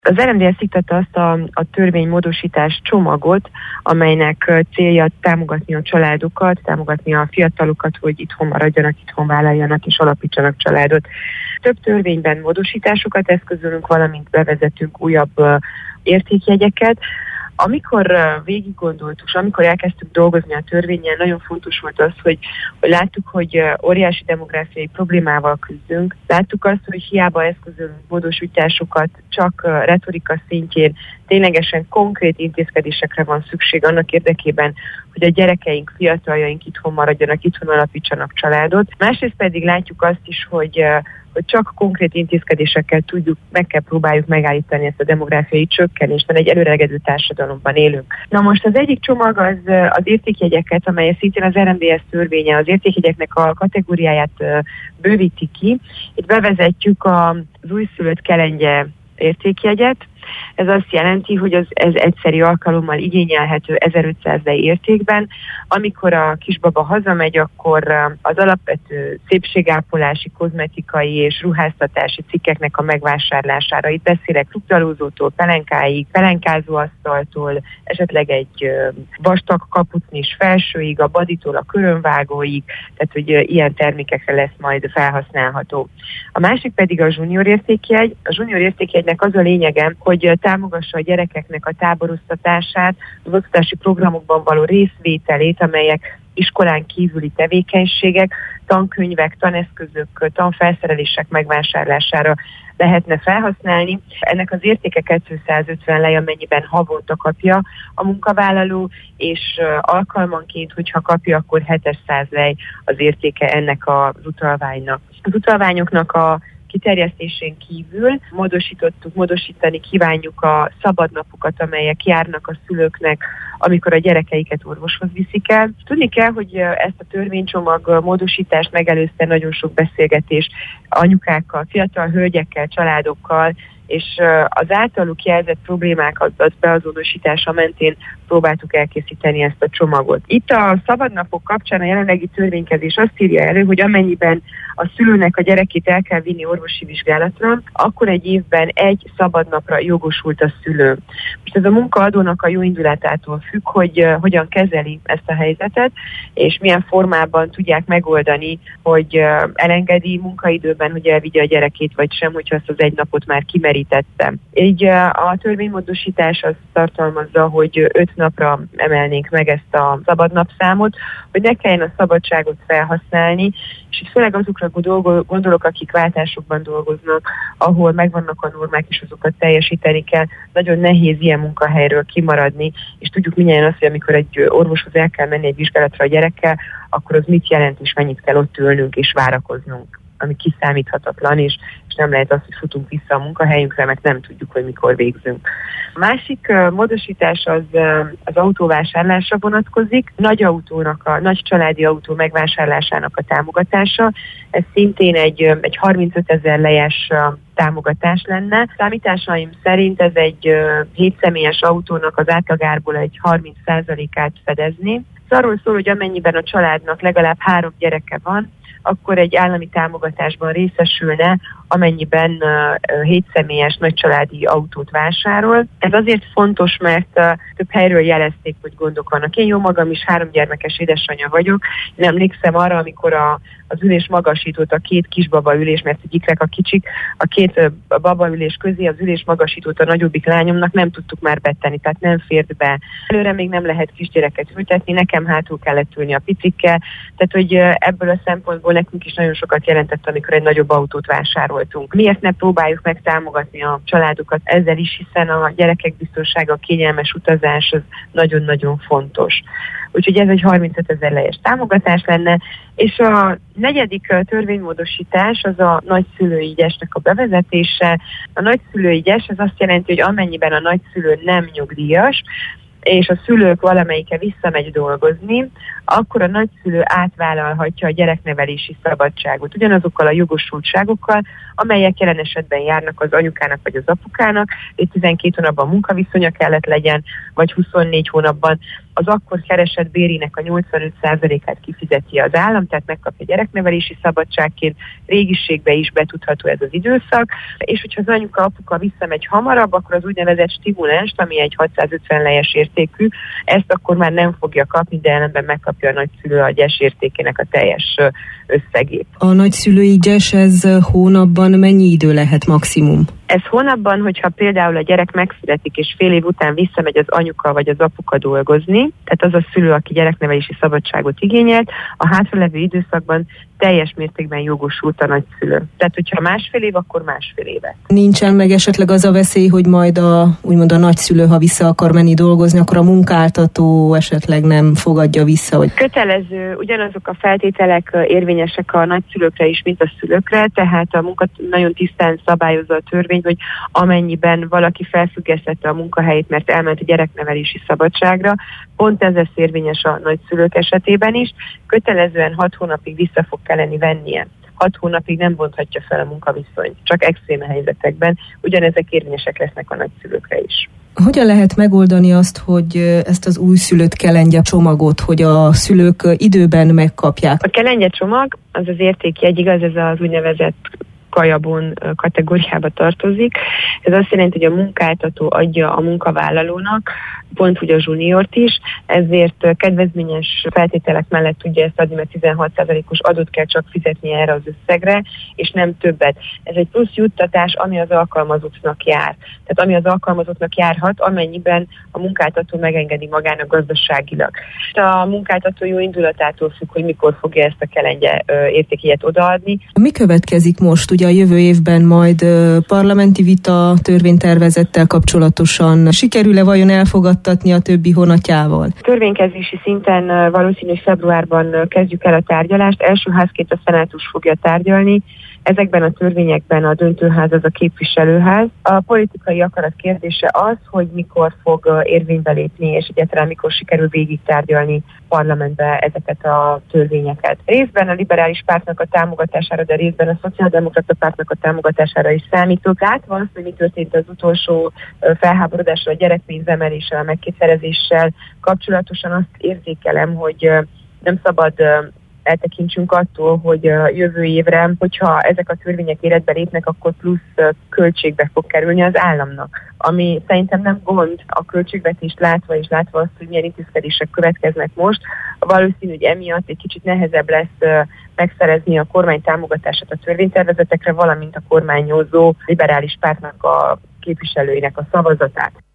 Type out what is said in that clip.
Az RMDSZ iktatta azt a törvénymódosítás csomagot, amelynek célja támogatni a családokat, támogatni a fiatalokat, hogy itthon maradjanak, itthon vállaljanak és alapítsanak családot. Több törvényben módosításokat eszközölünk, valamint bevezetünk újabb értékjegyeket. Amikor végig gondoltuk, és amikor elkezdtük dolgozni a törvénnyel, nagyon fontos volt az, hogy láttuk, hogy óriási demográfiai problémával küzdünk. Láttuk azt, hogy hiába eszközölünk módosításokat csak retorika szintjén, ténylegesen konkrét intézkedésekre van szükség annak érdekében, hogy a gyerekeink, fiataljaink itthon maradjanak, itthon alapítsanak családot. Másrészt pedig látjuk azt is, hogy csak konkrét intézkedésekkel próbáljuk megállítani ezt a demográfiai csökkenést, mert egy előregedő társadalomban élünk. Na most az egyik csomag az értékjegyeket, amely szintén az RMDSZ törvénye az értékjegyeknek a kategóriáját bővíti ki. Itt bevezetjük az újszülött kelengye értékjegyet. Ez azt jelenti, hogy ez egyszeri alkalommal igényelhető 1500 lei értékben. Amikor a kisbaba hazamegy, akkor az alapvető szépségápolási, kozmetikai és ruháztatási cikkeknek a megvásárlására. Itt beszélek rugdalózótól, pelenkáig, pelenkázóasztaltól, esetleg egy vastag kapucnis felsőig, a baditól a körönvágóig, tehát hogy ilyen termékekre lesz majd felhasználható. A másik pedig a junior értékjegy. A junior értékjegynek az a lényege, hogy támogassa a gyerekeknek a táboroztatását, az oktatási programokban való részvételét, amelyek iskolán kívüli tevékenységek, tankönyvek, taneszközök, tanfelszerelések megvásárlására lehetne felhasználni. Ennek az értéke 250 lej, amennyiben havonta kapja a munkavállaló, és alkalmanként, hogyha kapja, akkor 700 lej az értéke ennek az utalványnak. Az utalványoknak a kiterjesztésén kívül módosítani kívánjuk a szabadnapokat, amelyek járnak a szülőknek, amikor a gyerekeiket orvoshoz viszik el. Tudni kell, hogy ezt a törvénycsomag módosítást megelőzte nagyon sok beszélgetés anyukákkal, fiatal hölgyekkel, családokkal, és az általuk jelzett problémákat beazonosítása mentén próbáltuk elkészíteni ezt a csomagot. Itt a szabadnapok kapcsán a jelenlegi törvénykezés azt írja elő, hogy amennyiben a szülőnek a gyerekét el kell vinni orvosi vizsgálatra, akkor egy évben egy szabadnapra jogosult a szülő. Most ez a munkaadónak a jó indulatától függ, hogy hogyan kezeli ezt a helyzetet, és milyen formában tudják megoldani, hogy elengedi munkaidőben, hogy elvigye a gyerekét, vagy sem, hogyha azt az egy napot már kimerítette. Így a törvénymódosítás azt tartalmazza, hogy 5 napra emelnénk meg ezt a szabadnapszámot, hogy ne kelljen a szabadságot felhasználni, és itt főleg azokra gondolok, akik váltásokban dolgoznak, ahol megvannak a normák, és azokat teljesíteni kell. Nagyon nehéz ilyen munkahelyről kimaradni, és tudjuk mindjárt azt, hogy amikor egy orvoshoz el kell menni egy vizsgálatra a gyerekkel, akkor az mit jelent, és mennyit kell ott ülnünk és várakoznunk, ami kiszámíthatatlan, és nem lehet azt, hogy futunk vissza a munkahelyünkre, mert nem tudjuk, hogy mikor végzünk. A másik módosítás az autóvásárlásra vonatkozik. Nagy családi autó megvásárlásának a támogatása. Ez szintén egy 35 000 lejes támogatás lenne. Számításaim szerint ez egy 7 személyes autónak az átlagárból egy 30%-át fedezni. Ez arról szól, hogy amennyiben a családnak legalább 3 gyereke van, akkor egy állami támogatásban részesülne, amennyiben 7 személyes nagycsaládi autót vásárol. Ez azért fontos, mert több helyről jelezték, hogy gondok vannak. Én jó magam is 3 gyermekes édesanyja vagyok. Én emlékszem arra, amikor az ülés magasítót, a 2 kisbaba ülés, mert ikrek a kicsik, a 2 baba ülés közé az ülés magasítót a nagyobbik lányomnak nem tudtuk már betenni, tehát nem fért be. Előre még nem lehet kisgyereket ültetni, nekem hátul kellett ülni a picikkel, tehát hogy ebből a szempontból nekünk is nagyon sokat jelentett, amikor egy nagyobb autót vásároltunk. Miért ne próbáljuk meg támogatni a családokat ezzel is, hiszen a gyerekek biztonsága, a kényelmes utazás az nagyon-nagyon fontos. Úgyhogy ez egy 35 000 lejes támogatás lenne, és a negyedik törvénymódosítás az a nagyszülői gyesnek a bevezetése. A nagyszülői gyes az azt jelenti, hogy amennyiben a nagyszülő nem nyugdíjas, és a szülők valamelyike visszamegy dolgozni, akkor a nagyszülő átvállalhatja a gyereknevelési szabadságot ugyanazokkal a jogosultságokkal, amelyek jelen esetben járnak az anyukának vagy az apukának. 12 hónapban munkaviszonya kellett legyen, vagy 24 hónapban. Az akkor keresett bérének a 85%-át kifizeti az állam, tehát megkapja gyereknevelési szabadságként, régiségbe is betudható ez az időszak, és hogyha az anyuka-apuka visszamegy hamarabb, akkor az úgynevezett stimulánst, ami egy 650 lejes értékű, ezt akkor már nem fogja kapni, de ellenben megkapja a nagyszülő a gyes értékének a teljes összegét. A nagyszülői gyes, ez hónapban mennyi idő lehet maximum? Ez hónapban, hogyha például a gyerek megszületik, és fél év után visszamegy az anyuka vagy az apuka dolgozni, tehát az a szülő, aki gyereknevelési szabadságot igényelt, a hátralevő időszakban teljes mértékben jogosult a nagyszülő. Tehát, hogyha másfél év, akkor másfél évet. Nincsen meg esetleg az a veszély, hogy majd úgymond a nagyszülő, ha vissza akar menni dolgozni, akkor a munkáltató esetleg nem fogadja vissza? Vagy... Kötelező, ugyanazok a feltételek érvényesek a nagyszülőkre is, mint a szülőkre, tehát a munka nagyon tisztán szabályozza a törvény, hogy amennyiben valaki felfüggesztette a munkahelyét, mert elment a gyereknevelési szabadságra, pont ez lesz érvényes a nagyszülők esetében is, kötelezően 6 hónapig vissza fog kelleni vennie. 6 hónapig nem bonthatja fel a munkaviszonyt, csak extrém helyzetekben, ugyanezek érvényesek lesznek a nagyszülőkre is. Hogyan lehet megoldani azt, hogy ezt az újszülött kelengye csomagot, hogy a szülők időben megkapják? A kelengye csomag, az az értékjegy, igaz, ez az úgynevezett kajabon kategóriába tartozik. Ez azt jelenti, hogy a munkáltató adja a munkavállalónak, pont úgy a juniort is, ezért kedvezményes feltételek mellett tudja ezt adni, mert 16%-os adót kell csak fizetni erre az összegre, és nem többet. Ez egy plusz juttatás, ami az alkalmazottnak jár. Tehát ami az alkalmazottnak járhat, amennyiben a munkáltató megengedi magának gazdaságilag. A munkáltató jó indulatától függ, hogy mikor fogja ezt a kelengye értékjegyet odaadni. Mi következik most? Ugye a jövő évben majd parlamenti vita törvénytervezettel kapcsolatosan sikerül-e vajon elfogadtatni a többi honatjával? Törvénykezési szinten valószínű, hogy februárban kezdjük el a tárgyalást. Első házként a szenátus fogja tárgyalni. Ezekben a törvényekben a döntőház az a képviselőház. A politikai akarat kérdése az, hogy mikor fog érvénybe lépni, és egyáltalán mikor sikerül végig tárgyalni parlamentbe ezeket a törvényeket. Részben a liberális pártnak a támogatására, de részben a szociáldemokrata pártnak a támogatására is számítok. Látva azt, hogy mi történt az utolsó felháborodással, a gyerekpénzemeléssel, a megkétszerezéssel kapcsolatosan, azt érzékelem, hogy nem szabad eltekintsünk attól, hogy jövő évre, hogyha ezek a törvények életbe lépnek, akkor plusz költségbe fog kerülni az államnak. Ami szerintem nem gond a költségvetést látva, és látva azt, hogy milyen intézkedések következnek most. Valószínű, hogy emiatt egy kicsit nehezebb lesz megszerezni a kormány támogatását a törvénytervezetekre, valamint a kormányozó liberális pártnak a képviselőinek a szavazatát.